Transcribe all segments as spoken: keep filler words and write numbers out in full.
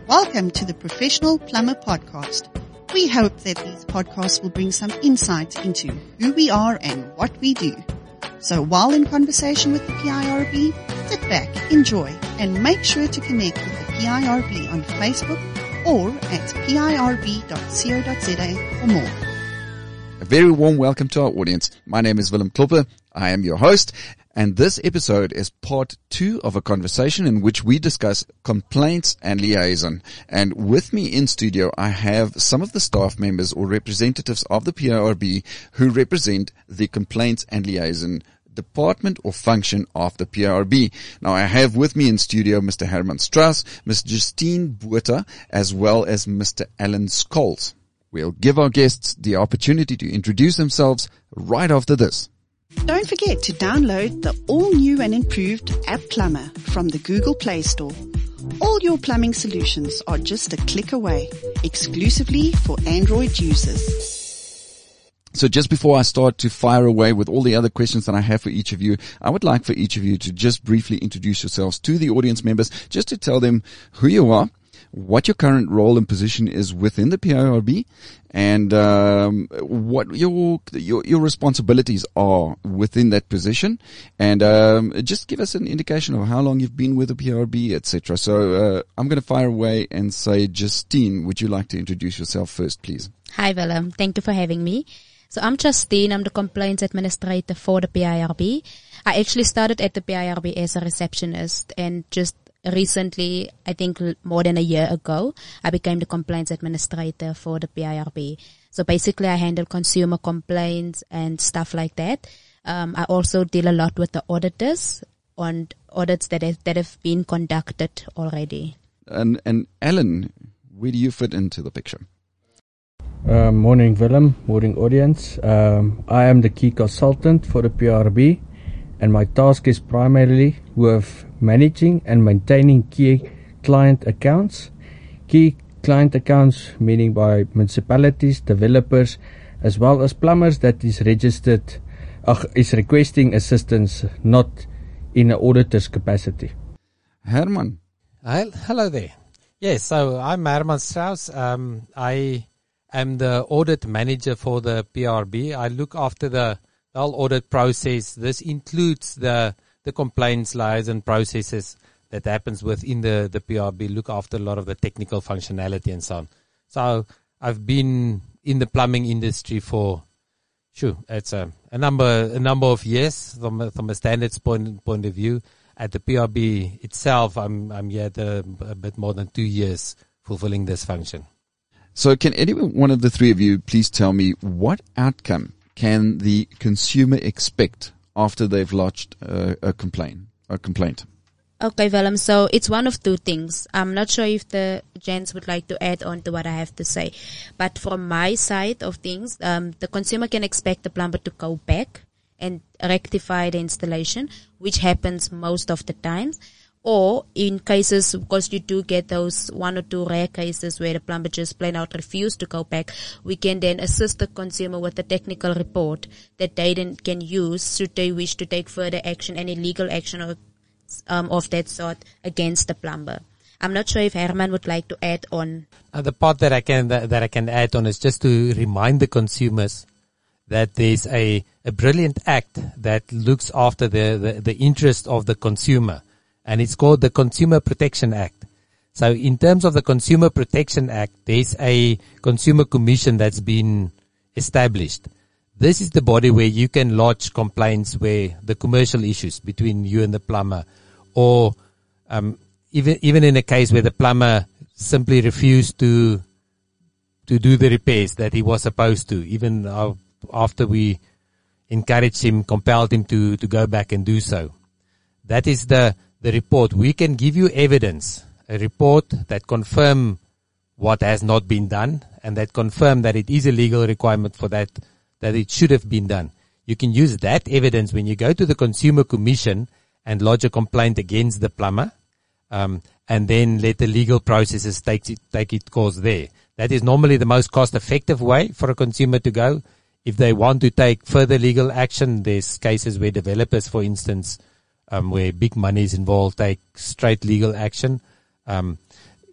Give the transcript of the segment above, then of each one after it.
Welcome to the Professional Plumber Podcast. We hope that these podcasts will bring some insight into who we are and what we do. So while in conversation with the P I R B, sit back, enjoy, and make sure to connect with the P I R B on Facebook or at P I R B dot co dot za for more. A very warm welcome to our audience. My name is Willem Klopper. I am your host, and this episode is part two of a conversation in which we discuss complaints and liaison. And with me in studio, I have some of the staff members or representatives of the P I R B who represent the complaints and liaison department or function of the P I R B. Now, I have with me in studio Mister Herman Strauss, Miss Justine Botha, as well as Mister Alan Scholes. We'll give our guests the opportunity to introduce themselves right after this. Don't forget to download the all-new and improved App Plumber from the Google Play Store. All your plumbing solutions are just a click away, exclusively for Android users. So just before I start to fire away with all the other questions that I have for each of you, I would like for each of you to just briefly introduce yourselves to the audience members, just to tell them who you are, what your current role and position is within the P I R B, and um, what your, your your responsibilities are within that position, and um, just give us an indication of how long you've been with the P I R B, et cetera. So uh, I'm going to fire away and say, Justine, would you like to introduce yourself first, please? Hi, Willem. Thank you for having me. So I'm Justine. I'm the complaints administrator for the P I R B. I actually started at the P I R B as a receptionist, and just recently, I think more than a year ago, I became the complaints administrator for the P I R B. So basically, I handle consumer complaints and stuff like that. Um, I also deal a lot with the auditors on audits that have, that have been conducted already. And, and Alan, where do you fit into the picture? Uh, morning, Willem. Morning, audience. Um, I am the key consultant for the P I R B, and my task is primarily with managing and maintaining key client accounts. Key client accounts meaning by municipalities, developers, as well as plumbers that is registered, uh, is requesting assistance, not in an auditor's capacity. Herman. Hi, hello there. Yes, so I'm Herman Strauss. Um, I am the audit manager for the P I R B. I look after the The whole audit process. This includes the the complaints, liaison processes that happens within the, the P I R B, look after a lot of the technical functionality and so on. So I've been in the plumbing industry for, sure, it's a, a number a number of years from a, from a standards point point of view. At the P I R B itself, I'm I'm here at a, a bit more than two years fulfilling this function. So can any one of the three of you please tell me what outcome can the consumer expect after they've lodged uh, a complaint? A complaint. Okay, Willem. So it's one of two things. I'm not sure if the gents would like to add on to what I have to say, but from my side of things, um, the consumer can expect the plumber to go back and rectify the installation, which happens most of the times. Or in cases, because you do get those one or two rare cases where the plumber just plain out refused to go back, we can then assist the consumer with a technical report that they then can use should they wish to take further action, any legal action or, um, of that sort against the plumber. I'm not sure if Herman would like to add on. Uh, the part that I can that, that I can add on is just to remind the consumers that there's a, a brilliant act that looks after the, the, the interest of the consumer. And it's called the Consumer Protection Act. So in terms of the Consumer Protection Act, there's a consumer commission that's been established. This is the body where you can lodge complaints where the commercial issues between you and the plumber, or um, even even in a case where the plumber simply refused to to do the repairs that he was supposed to, even uh, after we encouraged him, compelled him to, to go back and do so. That is the The report. We can give you evidence, a report that confirm what has not been done and that confirm that it is a legal requirement for that, that it should have been done. You can use that evidence when you go to the Consumer Commission and lodge a complaint against the plumber, um, and then let the legal processes take it, take its course there. That is normally the most cost-effective way for a consumer to go. If they want to take further legal action, there's cases where developers, for instance, um, where big money is involved, take straight legal action. Um,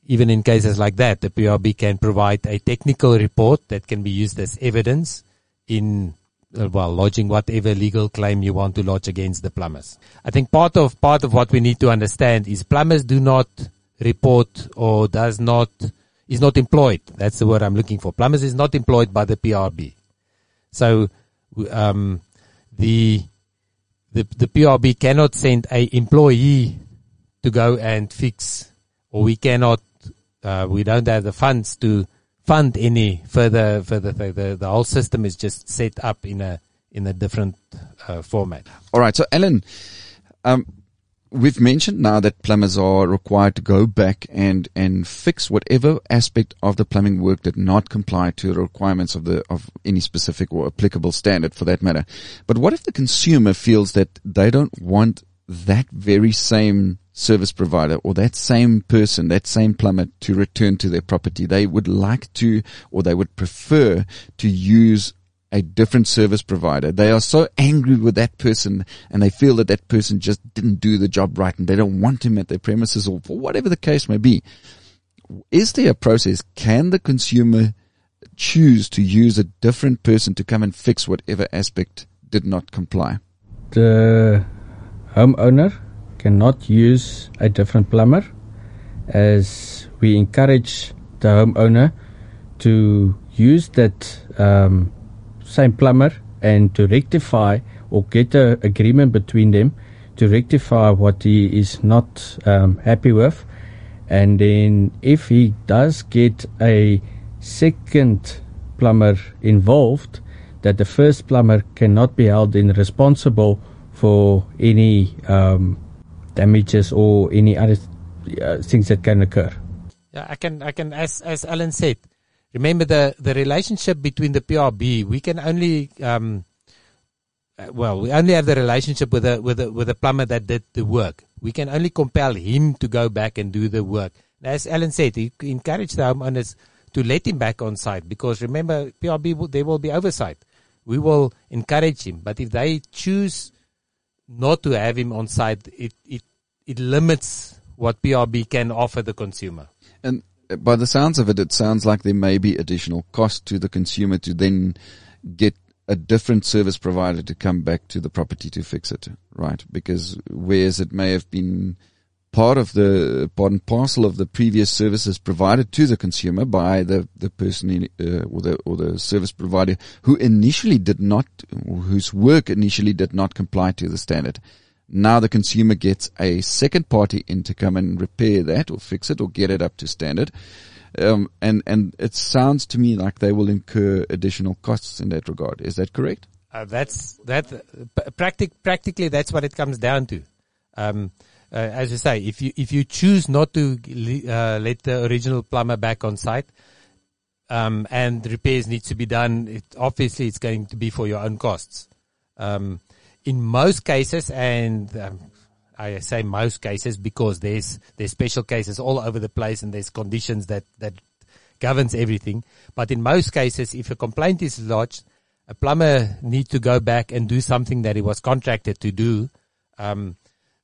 even in cases like that, the P R B can provide a technical report that can be used as evidence in, uh, well, lodging whatever legal claim you want to lodge against the plumbers. I think part of, part of what we need to understand is plumbers do not report or does not, is not employed. That's the word I'm looking for. Plumbers is not employed by the P R B. So, um, the, the, the P R B cannot send a employee to go and fix, or we cannot, uh, we don't have the funds to fund any further, further, the, the whole system is just set up in a, in a different, uh, format. All right. So, Alan, um, we've mentioned now that plumbers are required to go back and, and fix whatever aspect of the plumbing work did not comply to the requirements of the, of any specific or applicable standard for that matter. But what if the consumer feels that they don't want that very same service provider or that same person, that same plumber to return to their property? They would like to, or they would prefer to use a different service provider. They are so angry with that person and they feel that that person just didn't do the job right and they don't want him at their premises, or for whatever the case may be. Is there a process? Can the consumer choose to use a different person to come and fix whatever aspect did not comply? The homeowner cannot use a different plumber, as we encourage the homeowner to use that um, same plumber and to rectify or get an agreement between them to rectify what he is not um, happy with. And then if he does get a second plumber involved, that the first plumber cannot be held in responsible for any um, damages or any other uh, things that can occur. Yeah, I can, I can, as, as Alan said, remember the, the relationship between the P R B, we can only, um, well, we only have the relationship with a, with a, with a plumber that did the work. We can only compel him to go back and do the work. As Alan said, he encouraged the homeowners to let him back on site, because remember, P R B, there will be oversight. We will encourage him, but if they choose not to have him on site, it, it, it limits what P R B can offer the consumer. And by the sounds of it, it sounds like there may be additional cost to the consumer to then get a different service provider to come back to the property to fix it, right? Because whereas it may have been part of the, part and parcel of the previous services provided to the consumer by the, the person in, uh, or the, or the service provider who initially did not, or whose work initially did not comply to the standard. Now the consumer gets a second party in to come and repair that or fix it or get it up to standard. Um, and, and it sounds to me like they will incur additional costs in that regard. Is that correct? Uh, that's, that, uh, practic, practically that's what it comes down to. Um, uh, as you say, if you, if you choose not to, uh, let the original plumber back on site, um, and repairs need to be done, it, obviously it's going to be for your own costs. Um, in most cases, and, um, I say most cases because there's there's special cases all over the place and there's conditions that, that governs everything. But in most cases, if a complaint is lodged, a plumber needs to go back and do something that he was contracted to do. Um,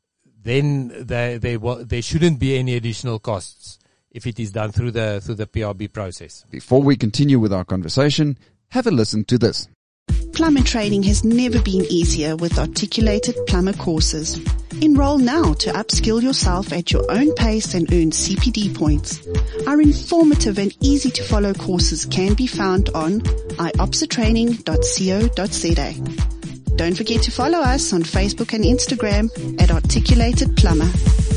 then there there there shouldn't be any additional costs if it is done through the through the P R B process. Before we continue with our conversation, have a listen to this. Plumber training has never been easier with articulated plumber courses. Enroll now to upskill yourself at your own pace and earn C P D points. Our informative and easy to follow courses can be found on i o p s a training dot co dot z a. Don't forget to follow us on Facebook and Instagram at Articulated Plumber.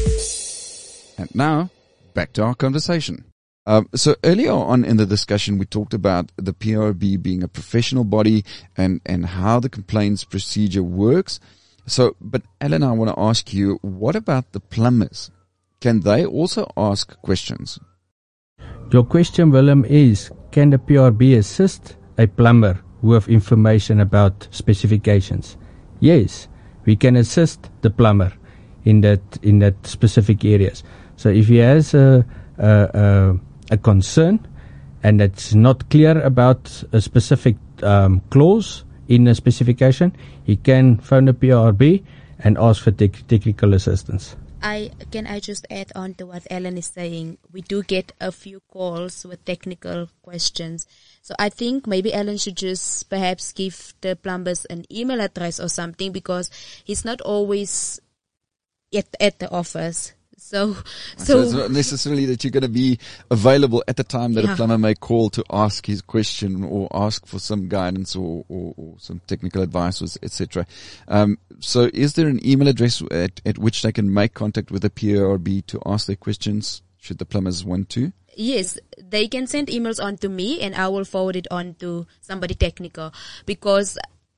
And now, back to our conversation. Um, so earlier on in the discussion, we talked about the P R B being a professional body and, and how the complaints procedure works. So, but Alan, I want to ask you, what about the plumbers? Can they also ask questions? Your question, Willem, is can the P R B assist a plumber with information about specifications? Yes, we can assist the plumber in that in that specific areas. So if he has a a, a, a concern and it's not clear about a specific um, clause in a specification, he can phone the P R B and ask for te- technical assistance. I can I just add on to what Ellen is saying. We do get a few calls with technical questions. So I think maybe Ellen should just perhaps give the plumbers an email address or something, because he's not always at, at the office. So, so, so it's not necessarily that you're going to be available at the time that yeah. a plumber may call to ask his question or ask for some guidance or, or, or some technical advice, et cetera. Um, so is there an email address at, at which they can make contact with the P A R B to ask their questions, should the plumbers want to? Yes, they can send emails on to me and I will forward it on to somebody technical, because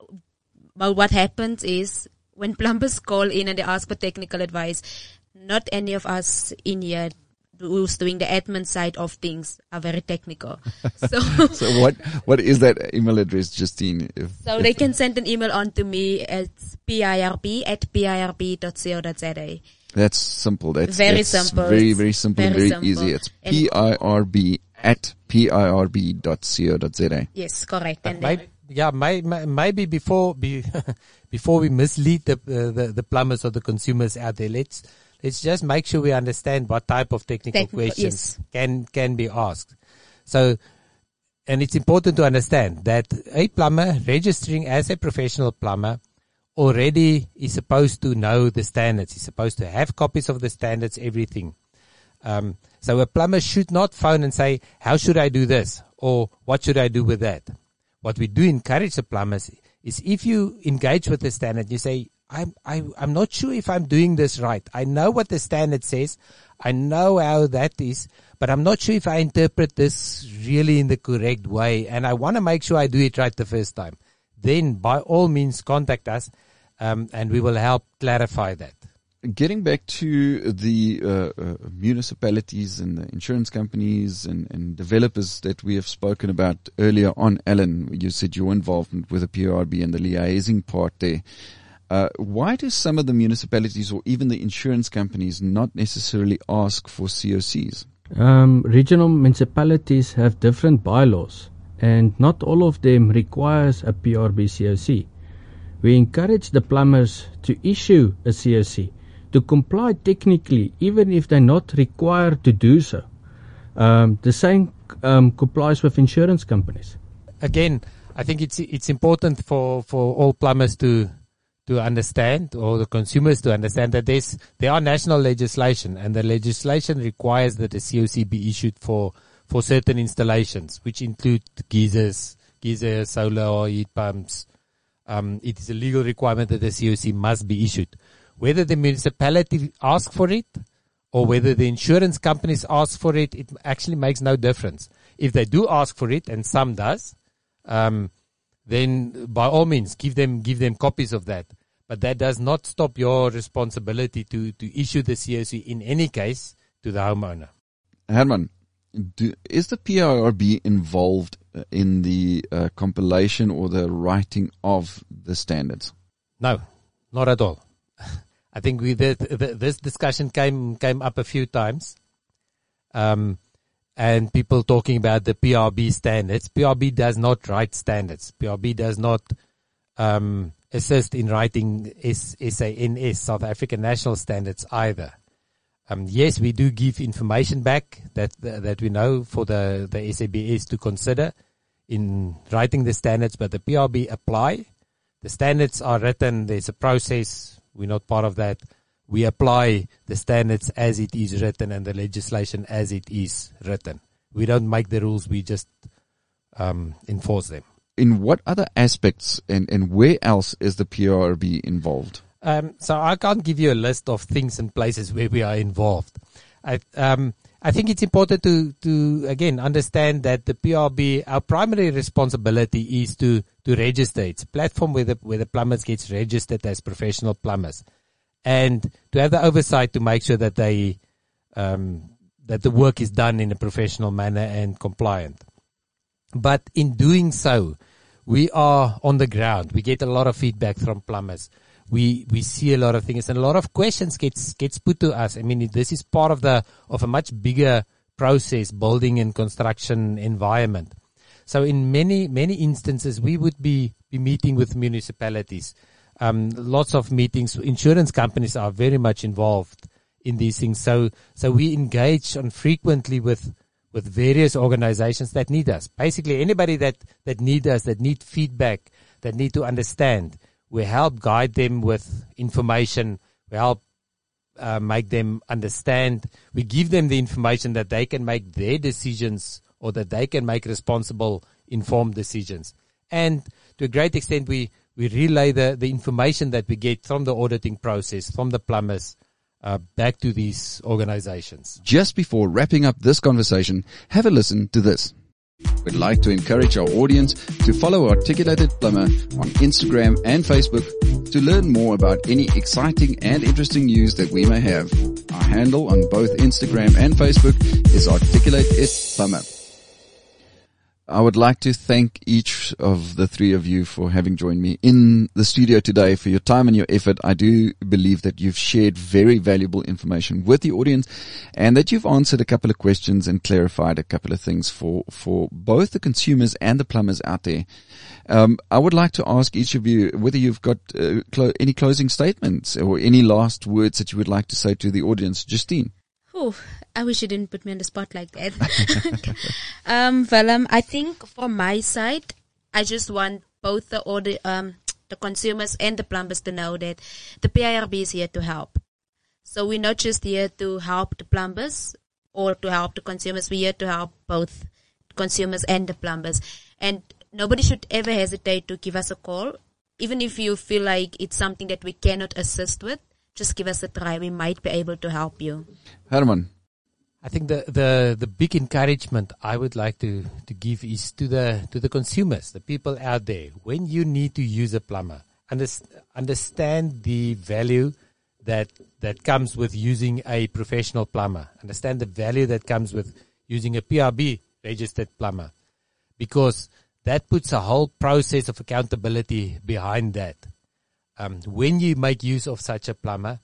well, what happens is when plumbers call in and they ask for technical advice, not any of us in here who's doing the admin side of things are very technical. So, so what what is that email address, Justine? If, so if they can send an email on to me at pirb at pirb dot co dot za. That's simple. That's very that's simple. Very, very simple very and very simple. easy. It's P I R B at pirb dot co dot za. Yes, correct. But And maybe, yeah, may, may, maybe before be, before we mislead the, uh, the the plumbers or the consumers out there, let's let's just make sure we understand what type of technical, Technical, questions yes. can can be asked. So, and it's important to understand that a plumber registering as a professional plumber already is supposed to know the standards. He's supposed to have copies of the standards, everything. Um, so a plumber should not phone and say, how should I do this? Or what should I do with that? What we do encourage the plumbers is, if you engage with the standard, you say, I'm, I, I'm not sure if I'm doing this right. I know what the standard says. I know how that is, but I'm not sure if I interpret this really in the correct way. And I want to make sure I do it right the first time. Then by all means contact us, um, and we will help clarify that. Getting back to the uh, uh, municipalities and the insurance companies and, and developers that we have spoken about earlier on, Alan, you said your involvement with the P R B and the liaising part there. Uh, why do some of the municipalities or even the insurance companies not necessarily ask for C O Cs? Um, regional municipalities have different bylaws, and not all of them requires a P R B C O C. We encourage the plumbers to issue a C O C, to comply technically, even if they're not required to do so. Um, the same um, complies with insurance companies. Again, I think it's it's important for, for all plumbers to to understand, or the consumers to understand, that there's there are national legislation, and the legislation requires that a C O C be issued for for certain installations, which include geysers, geyser, solar or heat pumps. Um, it is a legal requirement that the C O C must be issued. Whether the municipality asks for it or whether the insurance companies ask for it, it actually makes no difference. If they do ask for it, and some does, um, then by all means give them give them copies of that. But that does not stop your responsibility to, to issue the C O C in any case to the homeowner. Herman, do, is the P I R B involved in the uh, compilation or the writing of the standards? No, not at all. I think we did, this discussion came came up a few times, um, and people talking about the P R B standards. P R B does not write standards. P R B does not um, assist in writing S A N S, South African National Standards, either. Um, yes, we do give information back that that we know for the, the S A B S to consider in writing the standards, but the P R B apply. The standards are written. There's a process. We're not part of that. We apply the standards as it is written and the legislation as it is written. We don't make the rules. We just um, enforce them. In what other aspects and, and where else is the P R B involved? Um, so I can't give you a list of things and places where we are involved. I, um, I think it's important to, to, again, understand that the P R B, our primary responsibility is to, to register. It's a platform where the, where the plumbers gets registered as professional plumbers, and to have the oversight to make sure that they, um, that the work is done in a professional manner and compliant. But in doing so, we are on the ground. We get a lot of feedback from plumbers. We we see a lot of things, and a lot of questions gets gets put to us. I mean, this is part of the of a much bigger process, building and construction environment. So in many many instances, we would be be meeting with municipalities. Um, lots of meetings. Insurance companies are very much involved in these things. So, so we engage on frequently with, with various organizations that need us. Basically, anybody that, that need us, that need feedback, that need to understand, we help guide them with information. We help uh, make them understand. We give them the information that they can make their decisions, or that they can make responsible, informed decisions. And to a great extent, we, we relay the, the information that we get from the auditing process, from the plumbers, uh, back to these organizations. Just before wrapping up this conversation, have a listen to this. We'd like to encourage our audience to follow Articulated Plumber on Instagram and Facebook to learn more about any exciting and interesting news that we may have. Our handle on both Instagram and Facebook is Articulated Plumber. I would like to thank each of the three of you for having joined me in the studio today, for your time and your effort. I do believe that you've shared very valuable information with the audience, and that you've answered a couple of questions and clarified a couple of things for, for both the consumers and the plumbers out there. Um, I would like to ask each of you whether you've got uh, clo- any closing statements or any last words that you would like to say to the audience. Justine. Oh, I wish you didn't put me on the spot like that. um, Willem, I think from my side, I just want both the order, um, the consumers and the plumbers to know that the P I R B is here to help. So we're not just here to help the plumbers or to help the consumers. We're here to help both consumers and the plumbers. And nobody should ever hesitate to give us a call. Even if you feel like it's something that we cannot assist with, just give us a try. We might be able to help you. Herman. I think the, the, the big encouragement I would like to, to give is to the, to the consumers, the people out there. When you need to use a plumber, underst- understand the value that, that comes with using a professional plumber. Understand the value that comes with using a P R B registered plumber, because that puts a whole process of accountability behind that. Um, when you make use of such a plumber,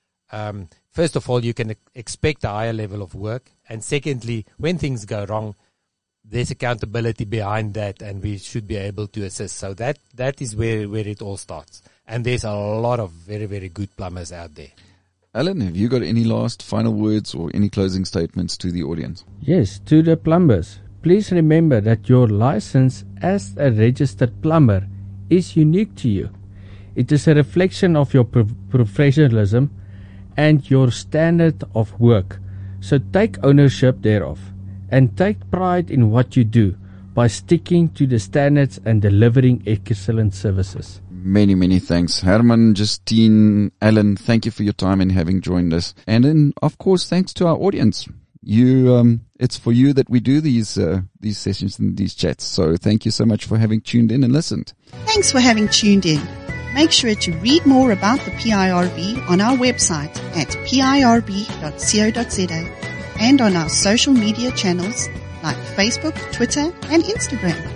um, first of all, you can expect a higher level of work. And secondly, when things go wrong, there's accountability behind that, and we should be able to assist. So that, that is where, where it all starts. And there's a lot of very, very good plumbers out there. Alan, have you got any last final words or any closing statements to the audience? Yes, to the plumbers. Please remember that your license as a registered plumber is unique to you. It is a reflection of your pro- professionalism and your standard of work. So take ownership thereof and take pride in what you do by sticking to the standards and delivering excellent services. Many, many thanks. Herman, Justine, Alan, thank you for your time and having joined us. And then, of course, thanks to our audience. You, um, it's for you that we do these, uh, these sessions and these chats. So thank you so much for having tuned in and listened. Thanks for having tuned in. Make sure to read more about the P I R B on our website at p i r b dot co dot z a and on our social media channels like Facebook, Twitter, and Instagram.